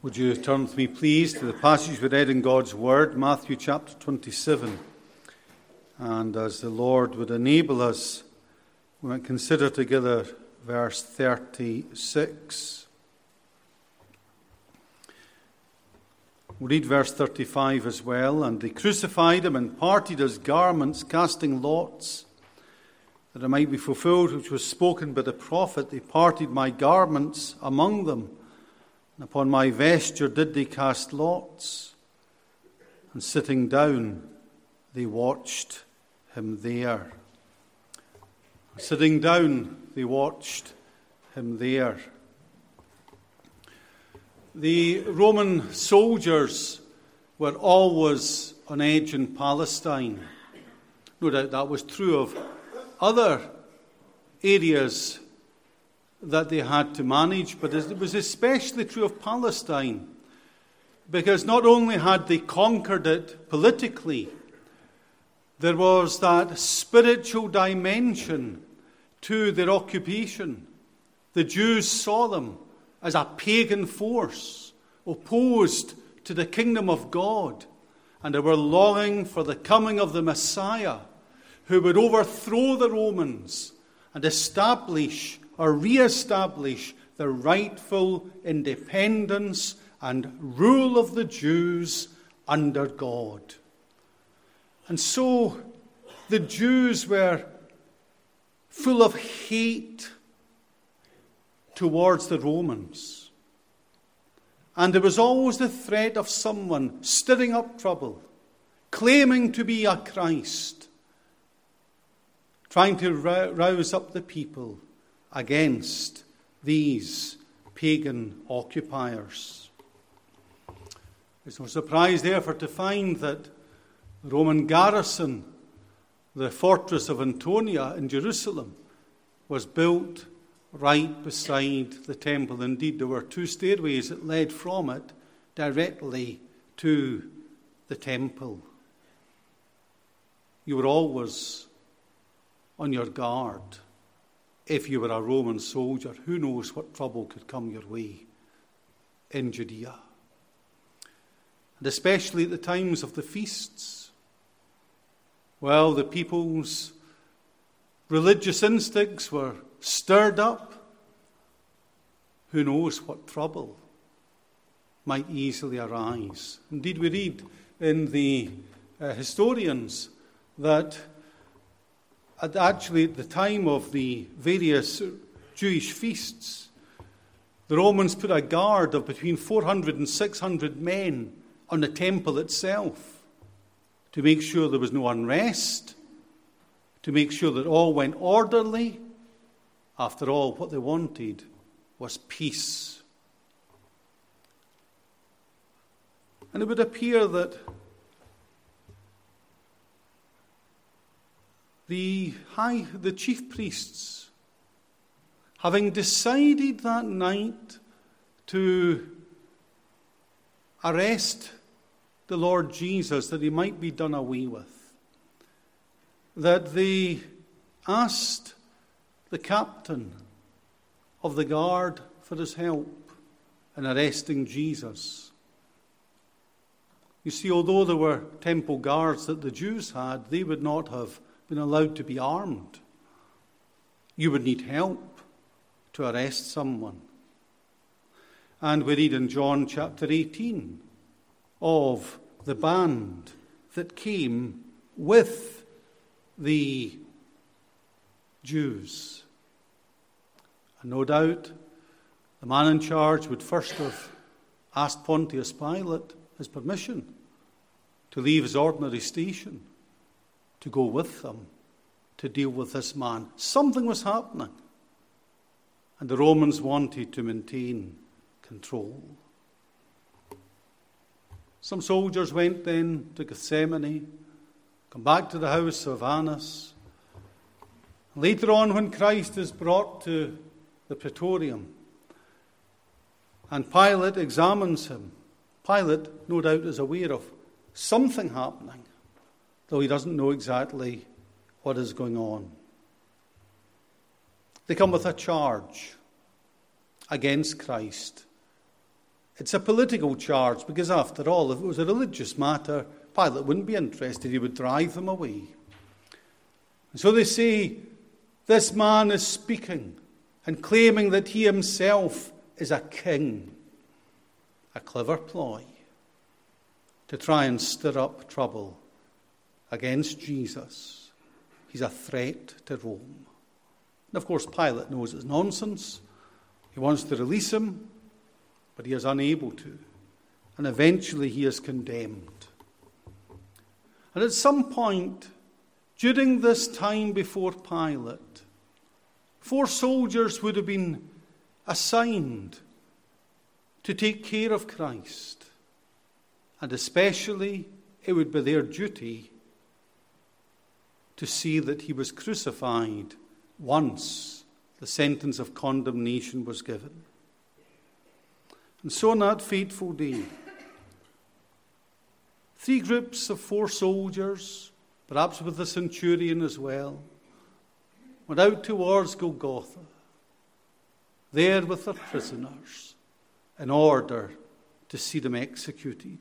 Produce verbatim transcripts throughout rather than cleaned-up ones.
Would you turn with me, please, to the passage we read in God's Word, Matthew chapter twenty-seven. And as the Lord would enable us, we might consider together verse thirty-six. We'll read verse thirty-five as well. And they crucified him and parted his garments, casting lots, that it might be fulfilled which was spoken by the prophet. They parted my garments among them. And upon my vesture did they cast lots, and sitting down they watched him there. Sitting down they watched him there. The Roman soldiers were always on edge in Palestine. No doubt that was true of other areas that they had to manage, but it was especially true of Palestine, because not only had they conquered it politically, there was that spiritual dimension to their occupation. The Jews saw them as a pagan force opposed to the kingdom of God, and they were longing for the coming of the Messiah, who would overthrow the Romans and establish or re-establish the rightful independence and rule of the Jews under God. And so the Jews were full of hate towards the Romans. And there was always the threat of someone stirring up trouble, claiming to be a Christ, trying to rouse up the people against these pagan occupiers. It's no surprise, therefore, to find that the Roman garrison, the fortress of Antonia in Jerusalem, was built right beside the temple. Indeed, there were two stairways that led from it directly to the temple. You were always on your guard. If you were a Roman soldier, who knows what trouble could come your way in Judea. And especially at the times of the feasts. Well, the people's religious instincts were stirred up. Who knows what trouble might easily arise. Indeed, we read in the uh, historians that At actually, at the time of the various Jewish feasts, the Romans put a guard of between four hundred and six hundred men on the temple itself to make sure there was no unrest, to make sure that all went orderly. After all, what they wanted was peace. And it would appear that The high, the chief priests, having decided that night to arrest the Lord Jesus, that he might be done away with, that they asked the captain of the guard for his help in arresting Jesus. You see, although there were temple guards that the Jews had, they would not have been allowed to be armed. You would need help to arrest someone. And we read in John chapter eighteen of the band that came with the Jews. And no doubt the man in charge would first have asked Pontius Pilate his permission to leave his ordinary station, to go with them, to deal with this man. Something was happening, and the Romans wanted to maintain control. Some soldiers went then to Gethsemane, come back to the house of Annas. Later on, when Christ is brought to the Praetorium, and Pilate examines him, Pilate, no doubt, is aware of something happening, though he doesn't know exactly what is going on. They come with a charge against Christ It's a political charge because, after all, if it was a religious matter, Pilate wouldn't be interested. He would drive them away. And so they say, this man is speaking and claiming that he himself is a king. A clever ploy to try and stir up trouble against Jesus. He's a threat to Rome. And of course, Pilate knows it's nonsense. He wants to release him, but he is unable to. And eventually he is condemned. And at some point, during this time before Pilate, four soldiers would have been assigned to take care of Christ. And especially, it would be their duty to see that he was crucified once the sentence of condemnation was given. And so on that fateful day, three groups of four soldiers, perhaps with the centurion as well, went out towards Golgotha, there with their prisoners, in order to see them executed.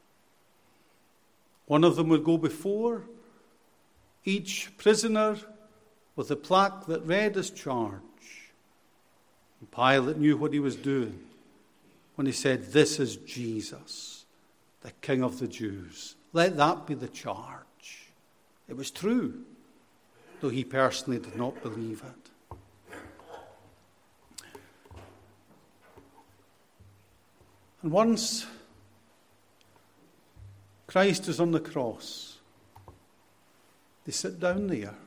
One of them would go before, each prisoner with a plaque that read his charge. And Pilate knew what he was doing when he said, "This is Jesus, the King of the Jews." Let that be the charge. It was true, though he personally did not believe it. And once Christ is on the cross, they sit down there.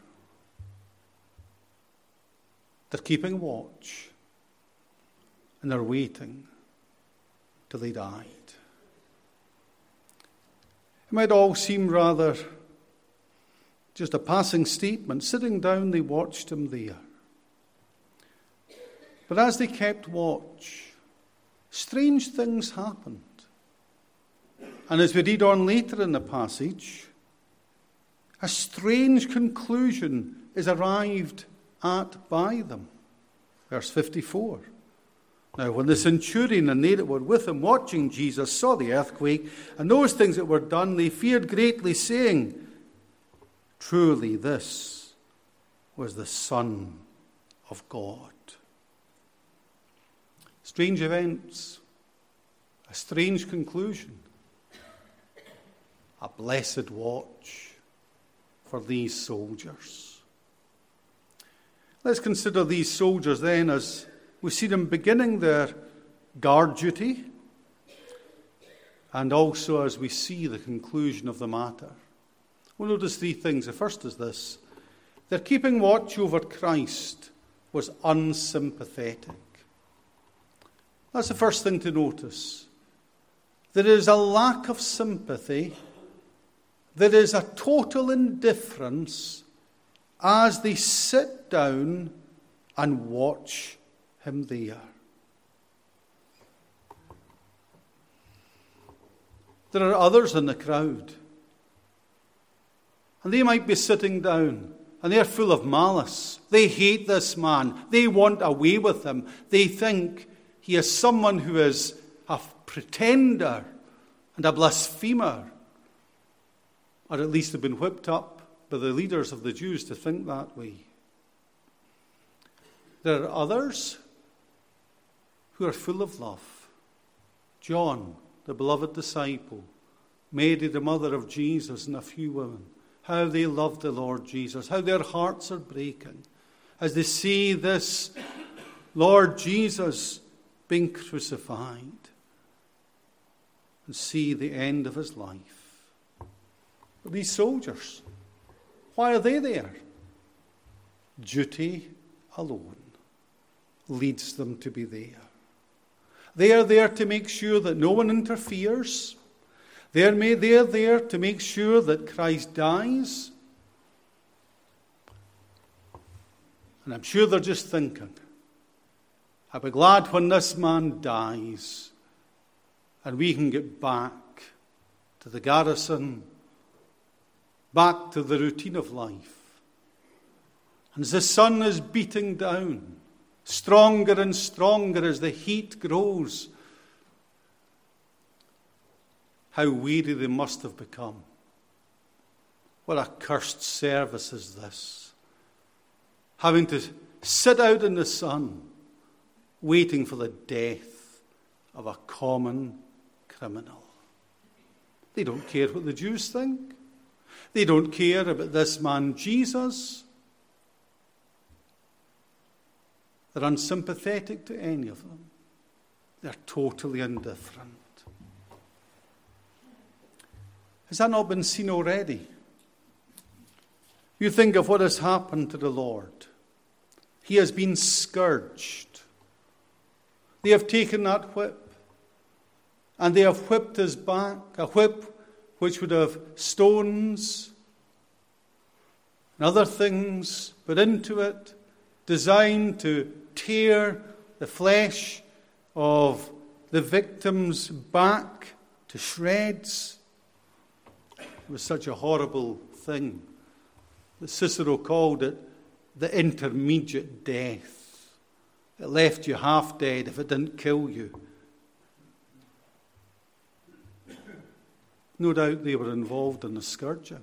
They're keeping watch, and they're waiting till he died. It might all seem rather just a passing statement. Sitting down, they watched him there. But as they kept watch, strange things happened. And as we read on later in the passage, a strange conclusion is arrived at by them. Verse fifty-four. Now, when the centurion and they that were with him watching Jesus saw the earthquake and those things that were done, they feared greatly, saying, "Truly this was the Son of God." Strange events, a strange conclusion, a blessed watch for these soldiers. Let's consider these soldiers then as we see them beginning their guard duty, and also as we see the conclusion of the matter. We'll notice three things. The first is this: their keeping watch over Christ was unsympathetic. That's the first thing to notice. There is a lack of sympathy. There is a total indifference as they sit down and watch him there. There are others in the crowd, and they might be sitting down, and they're full of malice. They hate this man. They want away with him. They think he is someone who is a pretender and a blasphemer, or at least have been whipped up by the leaders of the Jews to think that way. There are others who are full of love. John, the beloved disciple, Mary, the mother of Jesus, and a few women. How they love the Lord Jesus. How their hearts are breaking as they see this Lord Jesus being crucified and see the end of his life. But these soldiers, why are they there? Duty alone leads them to be there. They are there to make sure that no one interferes. They're there to make sure that Christ dies. And I'm sure they're just thinking, I'll be glad when this man dies and we can get back to the garrison, back to the routine of life. And as the sun is beating down, stronger and stronger as the heat grows, how weary they must have become. What a cursed service is this. Having to sit out in the sun, waiting for the death of a common criminal. They don't care what the Jews think. They don't care about this man Jesus. They're unsympathetic to any of them. They're totally indifferent. Has that not been seen already? You think of what has happened to the Lord. He has been scourged. They have taken that whip and they have whipped his back, a whip which would have stones and other things put into it, designed to tear the flesh of the victim's back to shreds. It was such a horrible thing that Cicero called it the intermediate death. It left you half dead if it didn't kill you. No doubt they were involved in the scourging.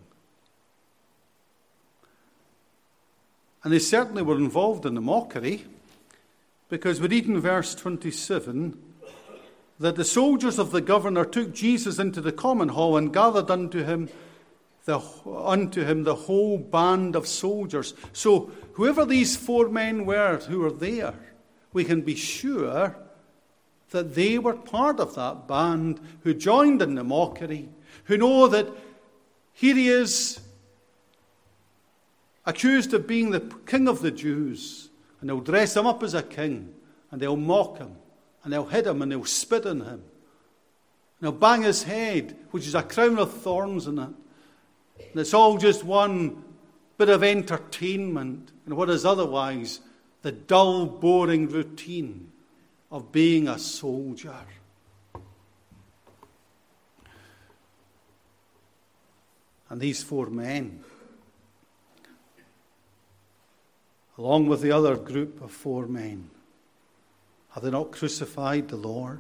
And they certainly were involved in the mockery, because we read in verse twenty-seven that the soldiers of the governor took Jesus into the common hall and gathered unto him the, unto him the whole band of soldiers. So whoever these four men were who were there, we can be sure that they were part of that band who joined in the mockery, who know that here he is, accused of being the king of the Jews, and they'll dress him up as a king, and they'll mock him, and they'll hit him, and they'll spit on him, and they'll bang his head, which is a crown of thorns in it. And it's all just one bit of entertainment in what is otherwise the dull, boring routine of being a soldier. And these four men, along with the other group of four men, have they not crucified the Lord?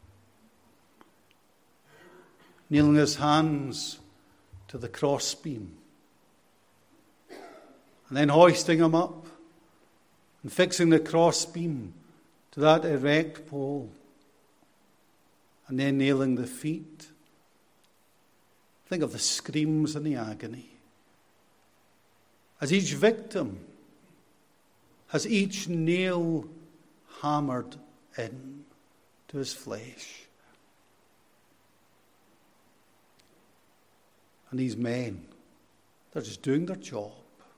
Nailing his hands to the crossbeam, and then hoisting him up and fixing the crossbeam to that erect pole, and then nailing the feet. Think of the screams and the agony. As each victim has each nail hammered in to his flesh. And these men, they're just doing their job.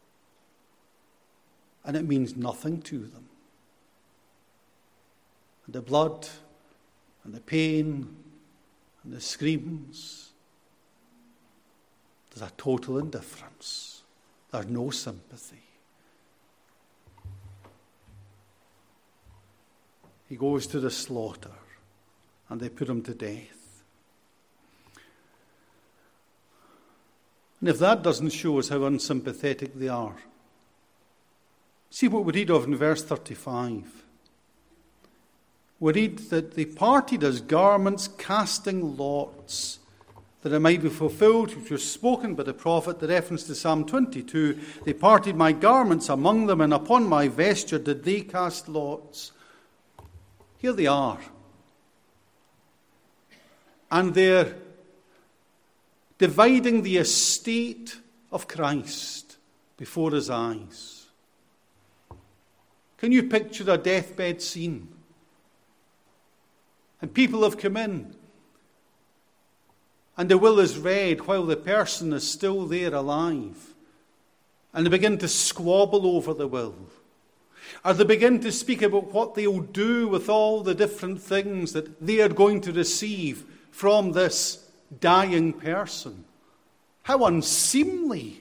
And it means nothing to them. And the blood and the pain and the screams, there's a total indifference. There's no sympathy. He goes to the slaughter, and they put him to death. And if that doesn't show us how unsympathetic they are, see what we read of in verse thirty-five. We read that they parted as garments, casting lots, that it might be fulfilled, which was spoken by the prophet, the reference to Psalm twenty-two. They parted my garments among them, and upon my vesture did they cast lots. Here they are. And they're dividing the estate of Christ before his eyes. Can you picture a deathbed scene? And people have come in, and the will is read while the person is still there alive. And they begin to squabble over the will. Or they begin to speak about what they'll do with all the different things that they are going to receive from this dying person. How unseemly.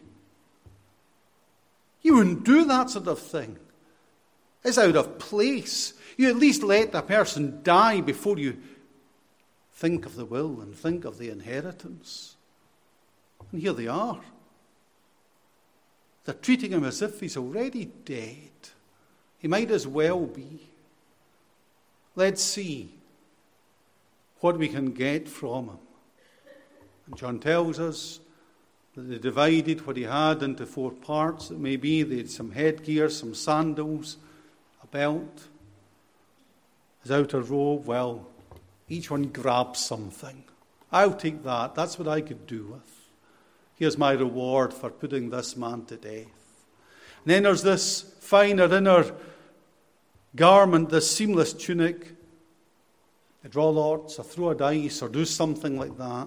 You wouldn't do that sort of thing. It's out of place. You at least let the person die before you think of the will and think of the inheritance. And here they are. They're treating him as if he's already dead. He might as well be. Let's see what we can get from him. And John tells us that they divided what he had into four parts. It may be they had some headgear, some sandals, a belt, his outer robe. Well, each one grabbed something. I'll take that. That's what I could do with. Here's my reward for putting this man to death. And then there's this finer inner garment, this seamless tunic. They draw lots or throw a dice or do something like that.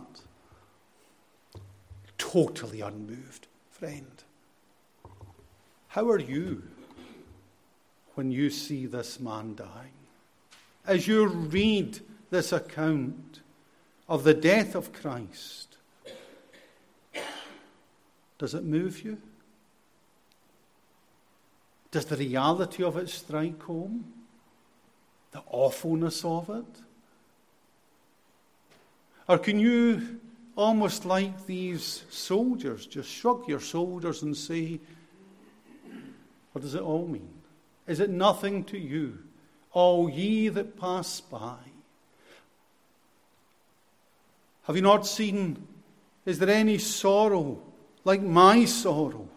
Totally unmoved, friend. How are you when you see this man dying? As you read this account of the death of Christ, does it move you? Does the reality of it strike home? The awfulness of it? Or can you, almost like these soldiers, just shrug your shoulders and say, what does it all mean? Is it nothing to you, all ye that pass by? Have you not seen, is there any sorrow like my sorrow?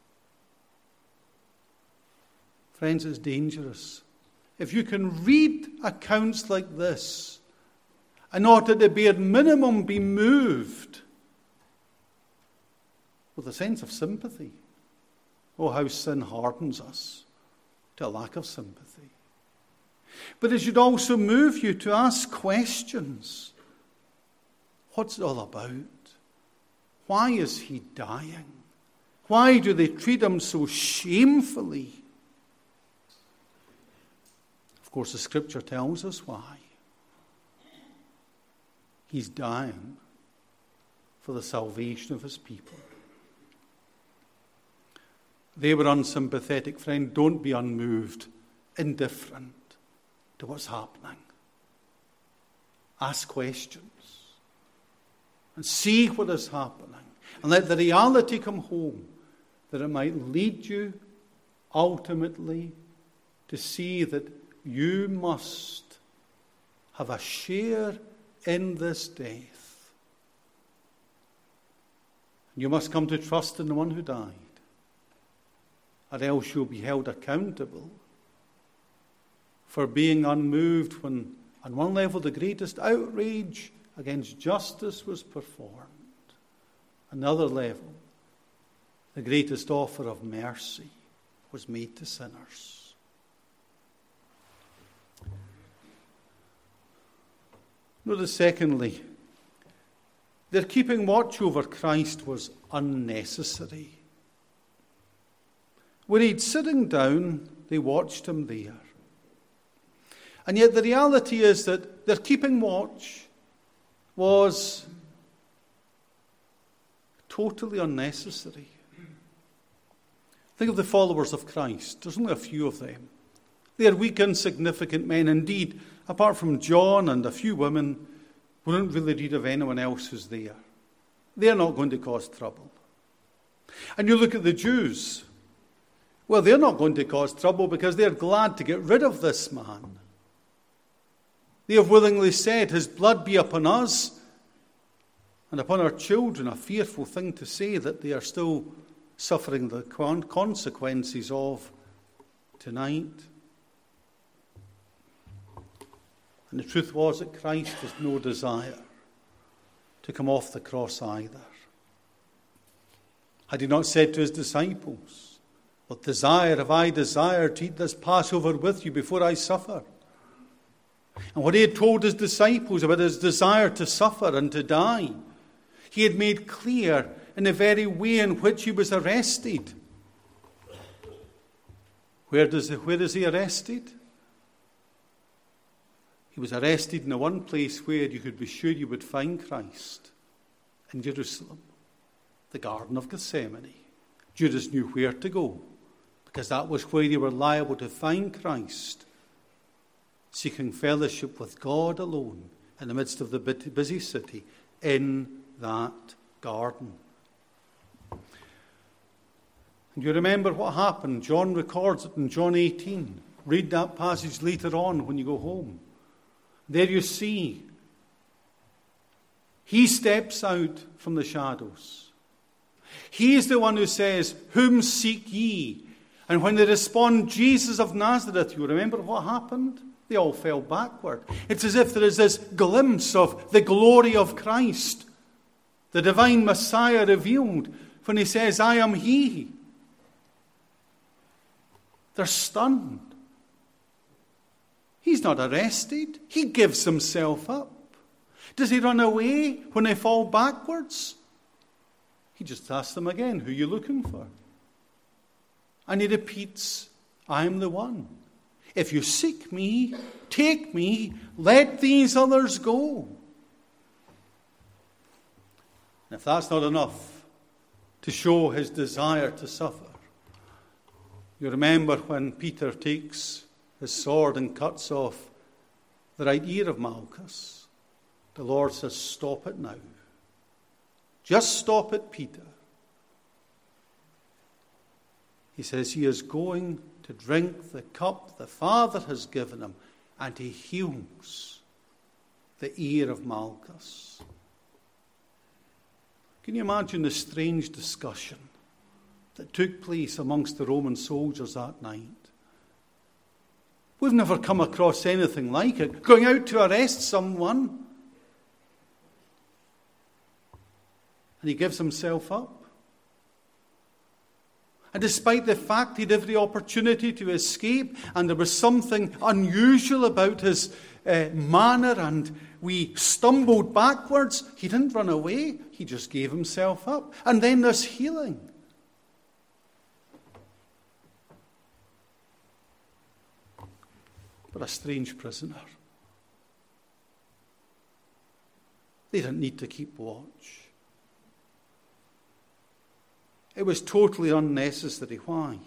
Friends, it's dangerous. If you can read accounts like this, and not at the bare minimum be moved with a sense of sympathy. Oh, how sin hardens us to a lack of sympathy. But it should also move you to ask questions. What's it all about? Why is he dying? Why do they treat him so shamefully? Of course, the Scripture tells us why. He's dying for the salvation of his people. They were unsympathetic, friend. Don't be unmoved, indifferent to what's happening. Ask questions and see what is happening. And let the reality come home that it might lead you ultimately to see that you must have a share in this death. You must come to trust in the one who died, or else you'll be held accountable for being unmoved when, on one level, the greatest outrage against justice was performed. Another level, the greatest offer of mercy was made to sinners. Notice, secondly, their keeping watch over Christ was unnecessary. When he'd sitting down, they watched him there. And yet the reality is that their keeping watch was totally unnecessary. Think of the followers of Christ. There's only a few of them. They are weak, insignificant men. Indeed, apart from John and a few women, we don't really read of anyone else who's there. They're not going to cause trouble. And you look at the Jews. Well, they're not going to cause trouble because they're glad to get rid of this man. They have willingly said, his blood be upon us and upon our children. A fearful thing to say that they are still suffering the consequences of tonight. And the truth was that Christ has no desire to come off the cross either. Had he not said to his disciples, what desire have I desired to eat this Passover with you before I suffer? And what he had told his disciples about his desire to suffer and to die, he had made clear in the very way in which he was arrested. Where, does, where is he arrested? He was arrested in the one place where you could be sure you would find Christ, in Jerusalem, the Garden of Gethsemane. Judas knew where to go, because that was where they were liable to find Christ, seeking fellowship with God alone in the midst of the busy city, in that garden. And you remember what happened. John records it in John eighteen. Read that passage later on when you go home. There you see, He steps out from the shadows. He is the one who says, "Whom seek ye?" And when they respond, "Jesus of Nazareth," you remember what happened? They all fell backward. It's as if there is this glimpse of the glory of Christ, the divine Messiah revealed, when he says, "I am he." They're stunned. He's not arrested. He gives himself up. Does he run away when they fall backwards? He just asks them again, "Who are you looking for?" And he repeats, "I am the one. If you seek me, take me, let these others go." And if that's not enough to show his desire to suffer, you remember when Peter takes his sword and cuts off the right ear of Malchus. The Lord says, "Stop it now. Just stop it, Peter." He says he is going to drink the cup the Father has given him, and he heals the ear of Malchus. Can you imagine the strange discussion that took place amongst the Roman soldiers that night? We've never come across anything like it. Going out to arrest someone, and he gives himself up. And despite the fact he had every opportunity to escape, and there was something unusual about his uh, manner, and we stumbled backwards, he didn't run away. He just gave himself up. And then this healing. But a strange prisoner. They didn't need to keep watch. It was totally unnecessary. Why?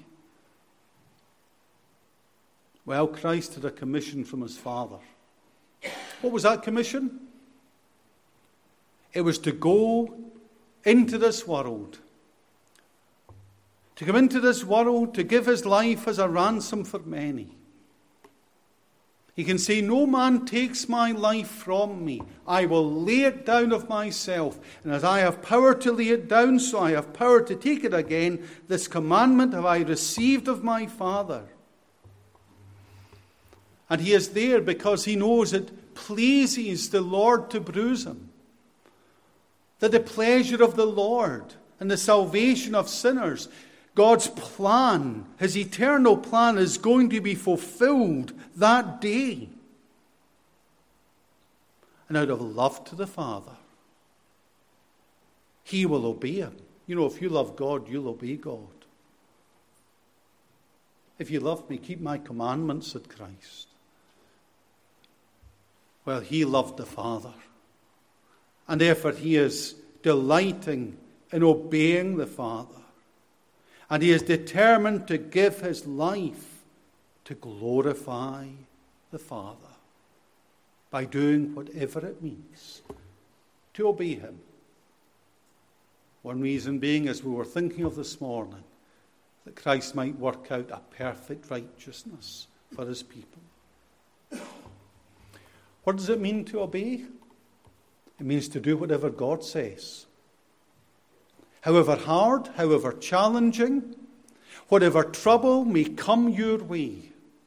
Well, Christ had a commission from his Father. What was that commission? It was to go into this world. To come into this world, to give his life as a ransom for many. He can say, "No man takes my life from me. I will lay it down of myself. And as I have power to lay it down, so I have power to take it again. This commandment have I received of my Father." And he is there because he knows it pleases the Lord to bruise him. That the pleasure of the Lord and the salvation of sinners, God's plan, his eternal plan, is going to be fulfilled that day. And out of love to the Father, he will obey him. You know, if you love God, you'll obey God. "If you love me, keep my commandments," said Christ. Well, he loved the Father. And therefore he is delighting in obeying the Father. And he is determined to give his life to glorify the Father by doing whatever it means to obey him. One reason being, as we were thinking of this morning, that Christ might work out a perfect righteousness for his people. What does it mean to obey? It means to do whatever God says. However hard, however challenging, whatever trouble may come your way.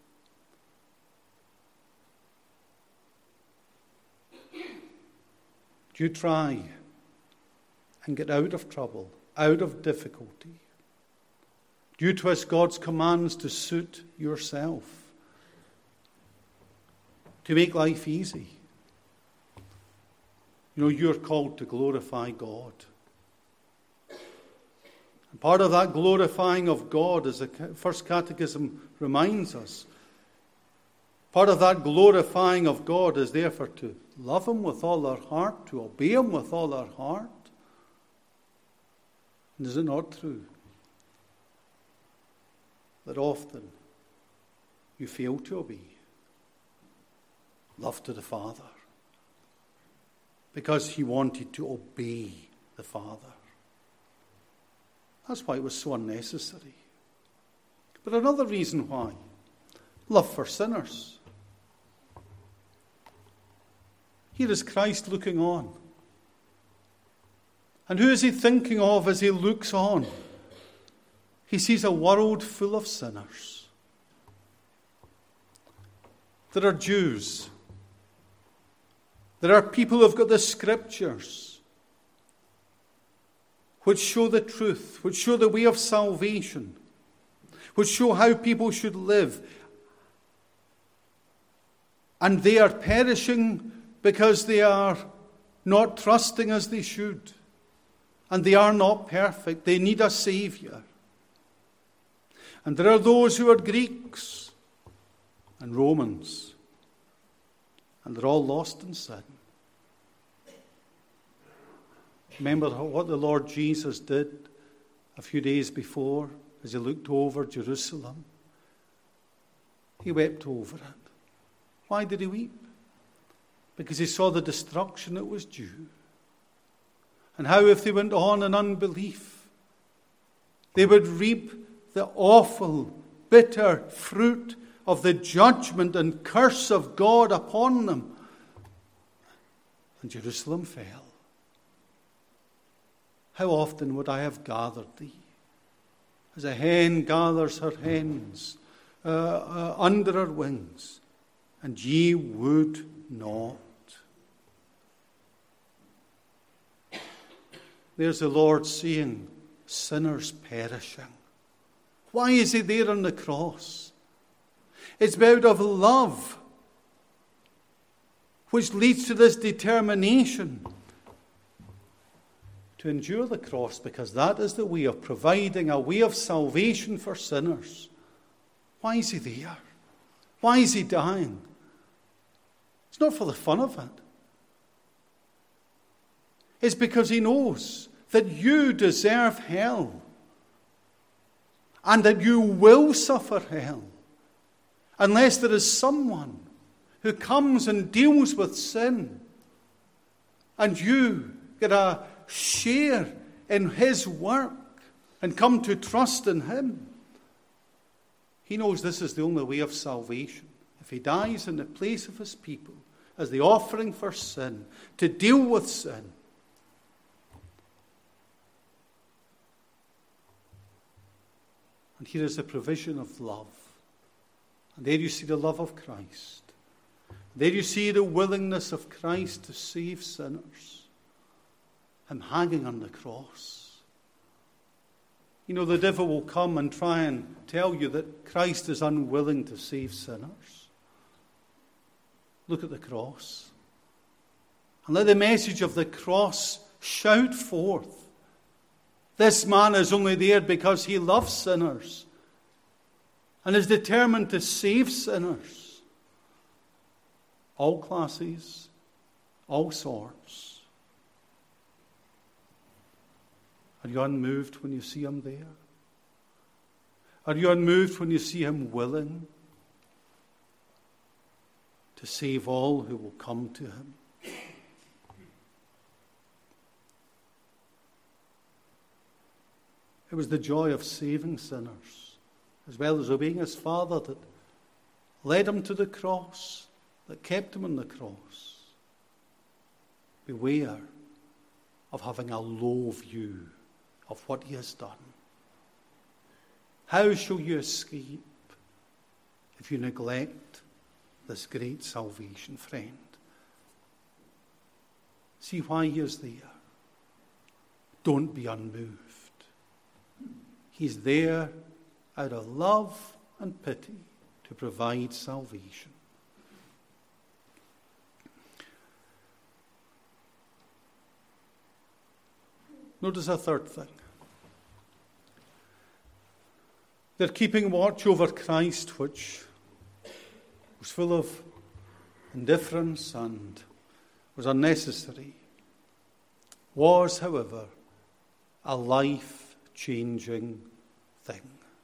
Do you try and get out of trouble, out of difficulty? Do you twist God's commands to suit yourself, to make life easy? You know, you're called to glorify God. And part of that glorifying of God, as the First Catechism reminds us, part of that glorifying of God is therefore to love him with all our heart, to obey him with all our heart. And is it not true that often you fail to obey? Love to the Father, because he wanted to obey the Father. That's why it was so unnecessary. But another reason why, love for sinners. Here is Christ looking on And who is he thinking of as he looks on? He sees a world full of sinners. There are Jews. There are people who have got the scriptures which show the truth, which show the way of salvation, which show how people should live. And they are perishing because they are not trusting as they should. And they are not perfect. They need a Saviour. And there are those who are Greeks and Romans. And they're all lost in sin. Remember what the Lord Jesus did a few days before as he looked over Jerusalem? He wept over it. Why did he weep? Because he saw the destruction that was due. And how if they went on in unbelief, they would reap the awful, bitter fruit of the judgment and curse of God upon them. And Jerusalem fell. How often would I have gathered thee, as a hen gathers her hens uh, uh, under her wings, and ye would not. There's the Lord saying, sinners perishing. Why is he there on the cross? It's out of love, which leads to this determination to endure the cross, because that is the way of providing a way of salvation for sinners. Why is he there? Why is he dying? It's not for the fun of it. It's because he knows that you deserve hell and that you will suffer hell unless there is someone who comes and deals with sin and you get a share in his work and come to trust in him. He knows this is the only way of salvation. If he dies in the place of his people as the offering for sin, to deal with sin, and here is the provision of love. And there you see the love of Christ. There you see the willingness of Christ to save sinners. Him hanging on the cross. You know, the devil will come and try and tell you that Christ is unwilling to save sinners. Look at the cross. And let the message of the cross shout forth. This man is only there because he loves sinners and is determined to save sinners. All classes, all sorts. Are you unmoved when you see him there? Are you unmoved when you see him willing to save all who will come to him? It was the joy of saving sinners, as well as obeying his Father, that led him to the cross, that kept him on the cross. Beware of having a low view of what he has done. How shall you escape if you neglect this great salvation, friend? See why he is there. Don't be unmoved. He's there out of love and pity to provide salvation. Notice a third thing. They're keeping watch over Christ, which was full of indifference and was unnecessary, was, however, a life-changing thing.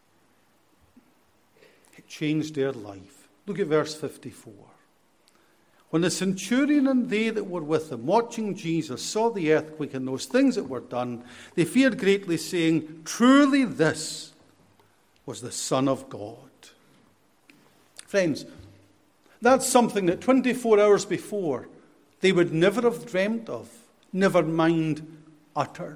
It changed their life. Look at verse fifty-four. When the centurion and they that were with him, watching Jesus, saw the earthquake and those things that were done, they feared greatly, saying, truly this was the Son of God. Friends, that's something that twenty-four hours before they would never have dreamt of, never mind uttered.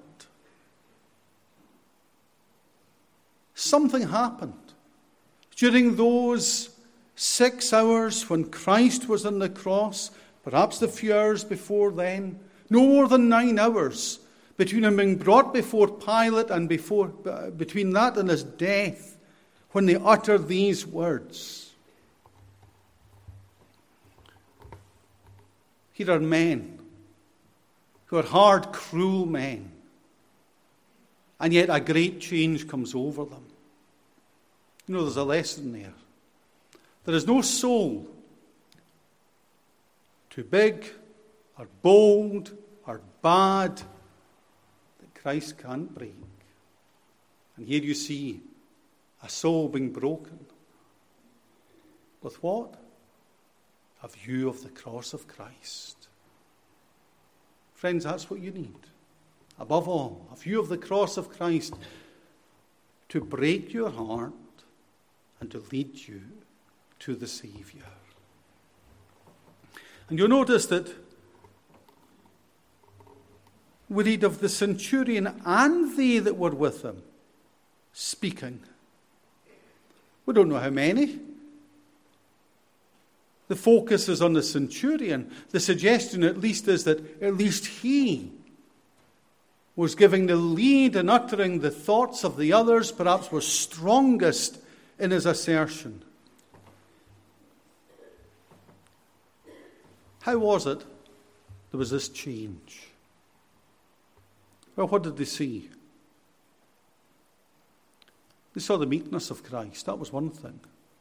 Something happened during those six hours when Christ was on the cross, perhaps the few hours before then, no more than nine hours between him being brought before Pilate and before, between that and his death, when they uttered these words. Here are men who are hard, cruel men, and yet a great change comes over them. You know, there's a lesson there. There is no soul too big or bold or bad that Christ can't break. And here you see a soul being broken. With what? A view of the cross of Christ. Friends, that's what you need. Above all, a view of the cross of Christ to break your heart and to lead you to the Saviour. And you'll notice that we read of the centurion and they that were with him speaking. We don't know how many. The focus is on the centurion. The suggestion at least is that at least he was giving the lead and uttering the thoughts of the others, perhaps was strongest in his assertion. How was it there was this change? Well, what did they see? They saw the meekness of Christ. That was one thing.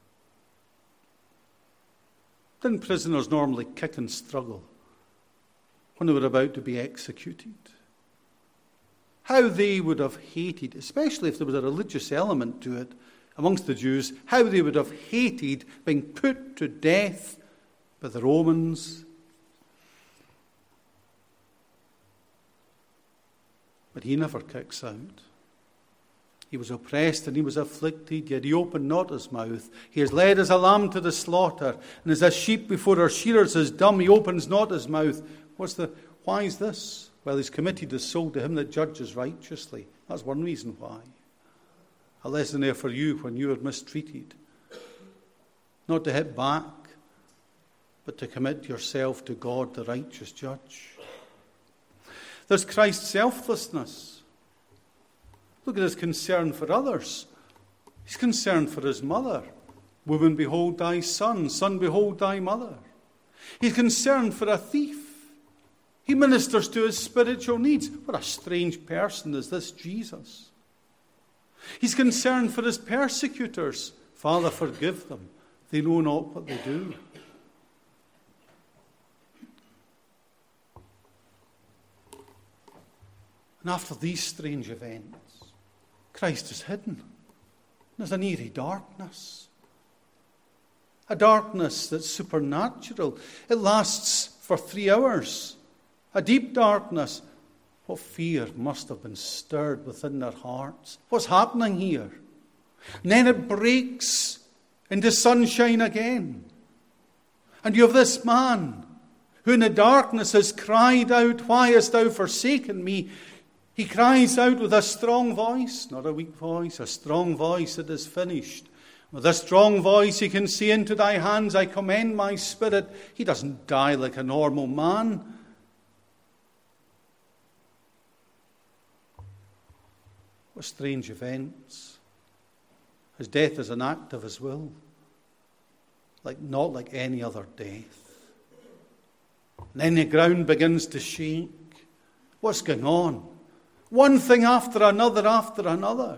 Didn't prisoners normally kick and struggle when they were about to be executed? How they would have hated, especially if there was a religious element to it amongst the Jews, how they would have hated being put to death by the Romans. But he never kicks out. He was oppressed and he was afflicted, yet he opened not his mouth. He is led as a lamb to the slaughter, and as a sheep before her shearers is dumb, he opens not his mouth. What's the? Why is this? Well, he's committed his soul to him that judges righteously. That's one reason why. A lesson there for you when you are mistreated. Not to hit back, but to commit yourself to God, the righteous judge. There's Christ's selflessness. Look at his concern for others. He's concerned for his mother. Woman, behold thy son. Son, behold thy mother. He's concerned for a thief. He ministers to his spiritual needs. What a strange person is this Jesus. He's concerned for his persecutors. Father, forgive them. They know not what they do. And after these strange events, Christ is hidden. There's an eerie darkness. A darkness that's supernatural. It lasts for three hours. A deep darkness. What fear must have been stirred within their hearts. What's happening here? And then it breaks into sunshine again. And you have this man who in the darkness has cried out, "Why hast thou forsaken me?" He cries out with a strong voice, not a weak voice, a strong voice. It is finished. With a strong voice he can say, "Into thy hands I commend my spirit." He doesn't die like a normal man. What strange events. His death is an act of his will, like not like any other death. And then the ground begins to shake. What's going on? One thing after another after another.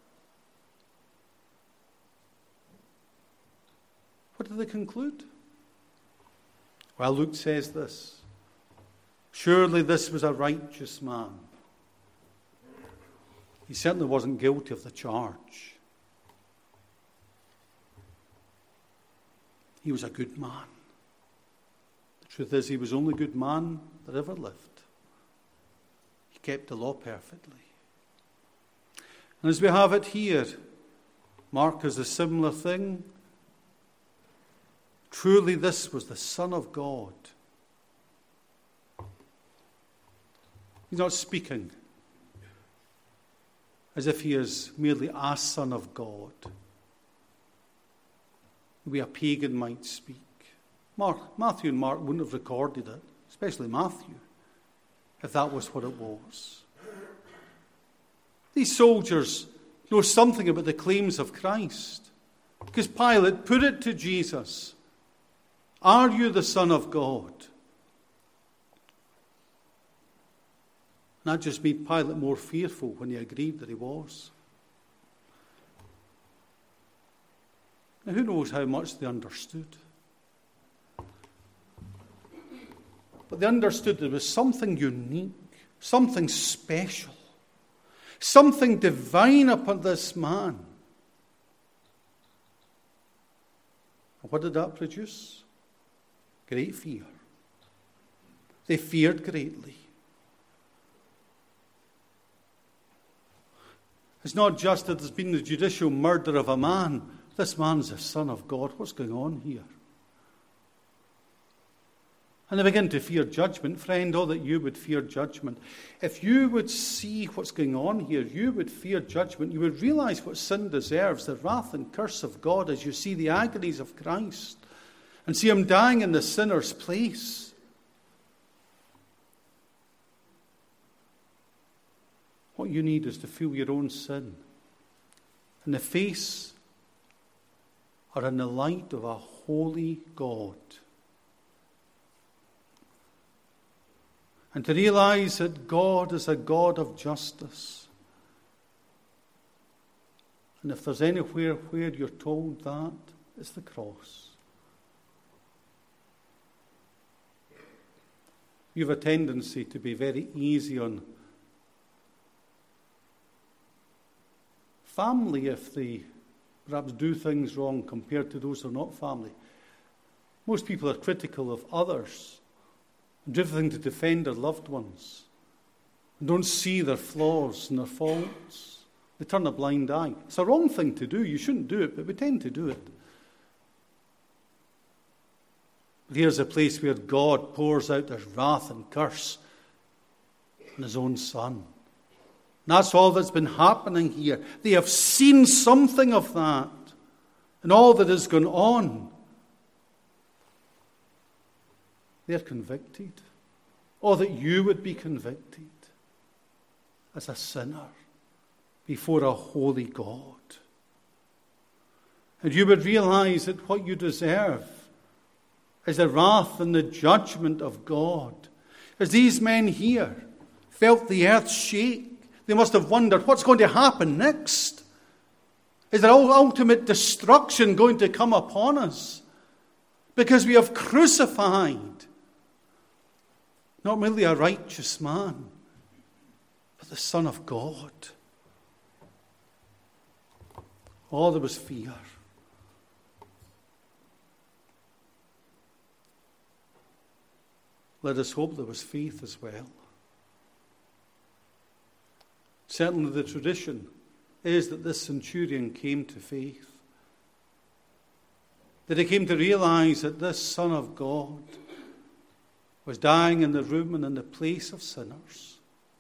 What do they conclude? Well, Luke says this. Surely this was a righteous man. He certainly wasn't guilty of the charge. He was a good man. The truth is, he was the only good man that ever lived. He kept the law perfectly. And as we have it here, Mark has a similar thing. Truly this was the Son of God. He's not speaking as if he is merely a son of God, the way a pagan might speak. Mark, Matthew and Mark wouldn't have recorded it, especially Matthew, if that was what it was. These soldiers know something about the claims of Christ, because Pilate put it to Jesus, "Are you the Son of God?" And that just made Pilate more fearful when he agreed that he was. Now, who knows how much they understood? But they understood there was something unique, something special, something divine upon this man. And what did that produce? Great fear. They feared greatly. It's not just that there's been the judicial murder of a man. This man's the Son of God. What's going on here? And they begin to fear judgment. Friend, oh, that you would fear judgment. If you would see what's going on here, you would fear judgment. You would realize what sin deserves, the wrath and curse of God, as you see the agonies of Christ and see him dying in the sinner's place. What you need is to feel your own sin in the face or in the light of a holy God. And to realize that God is a God of justice. And if there's anywhere where you're told that, it's the cross. You have a tendency to be very easy on family if they perhaps do things wrong compared to those who are not family. Most people are critical of others and do everything to defend their loved ones and don't see their flaws and their faults. They turn a blind eye. It's a wrong thing to do. You shouldn't do it, but we tend to do it. But here's a place where God pours out his wrath and curse on his own Son. And that's all that's been happening here. They have seen something of that and all that has gone on. They're convicted. Oh, that you would be convicted as a sinner before a holy God. And you would realize that what you deserve is the wrath and the judgment of God. As these men here felt the earth shake, they must have wondered, what's going to happen next? Is there ultimate destruction going to come upon us? Because we have crucified not merely a righteous man, but the Son of God. Oh, there was fear. Let us hope there was faith as well. Certainly the tradition is that this centurion came to faith. That he came to realize that this Son of God was dying in the room and in the place of sinners.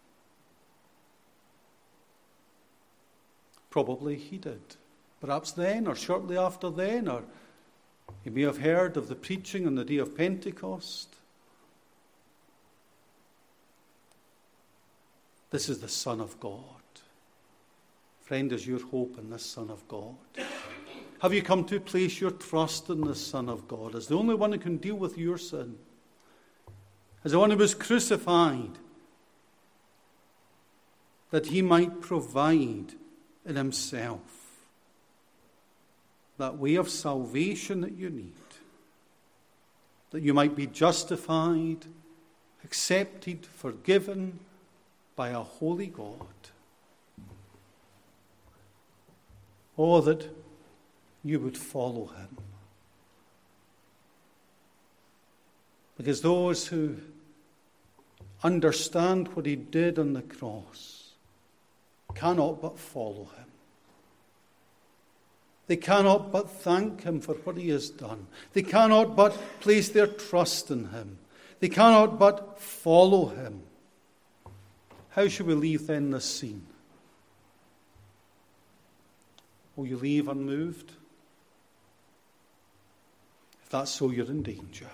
Probably he did. Perhaps then, or shortly after then, or he may have heard of the preaching on the day of Pentecost. This is the Son of God. Friend, is your hope in this Son of God? Have you come to place your trust in the Son of God as the only one who can deal with your sin? As the one who was crucified, that he might provide in himself that way of salvation that you need, that you might be justified, accepted, forgiven by a holy God. Oh, that you would follow him. Because those who understand what he did on the cross cannot but follow him. They cannot but thank him for what he has done. They cannot but place their trust in him. They cannot but follow him. How should we leave then this scene? Will you leave unmoved? If that's so, you're in danger.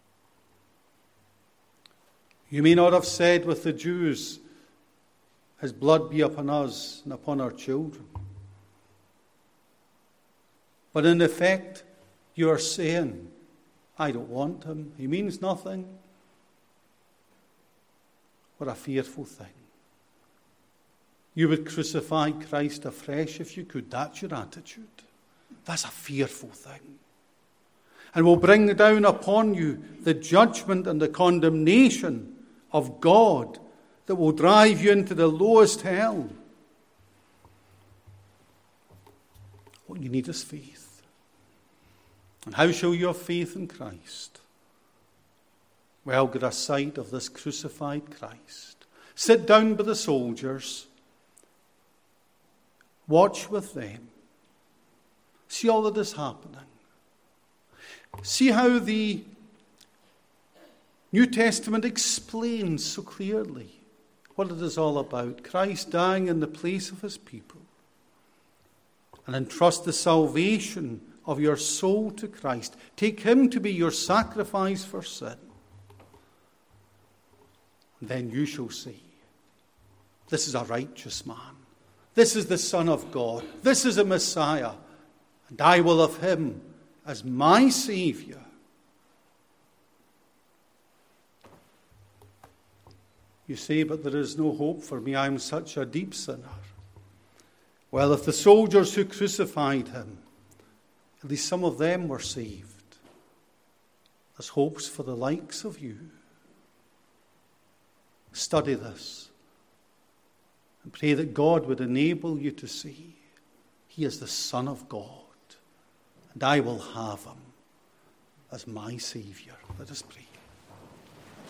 You may not have said with the Jews, His blood be upon us and upon our children. But in effect, you are saying, I don't want him. He means nothing. What a fearful thing. You would crucify Christ afresh if you could. That's your attitude. That's a fearful thing. And will bring down upon you the judgment and the condemnation of God that will drive you into the lowest hell. What you need is faith. And how shall you have faith in Christ? Well, get a sight of this crucified Christ. Sit down by the soldiers. Watch with them. See all that is happening. See how the New Testament explains so clearly what it is all about. Christ dying in the place of his people. And entrust the salvation of your soul to Christ. Take him to be your sacrifice for sin. And then you shall see. This is a righteous man. This is the Son of God. This is a Messiah. And I will have him as my Saviour. You say, but there is no hope for me. I am such a deep sinner. Well, if the soldiers who crucified him, at least some of them were saved, there's hopes for the likes of you. Study this and pray that God would enable you to see he is the Son of God, and I will have him as my Saviour. Let us pray.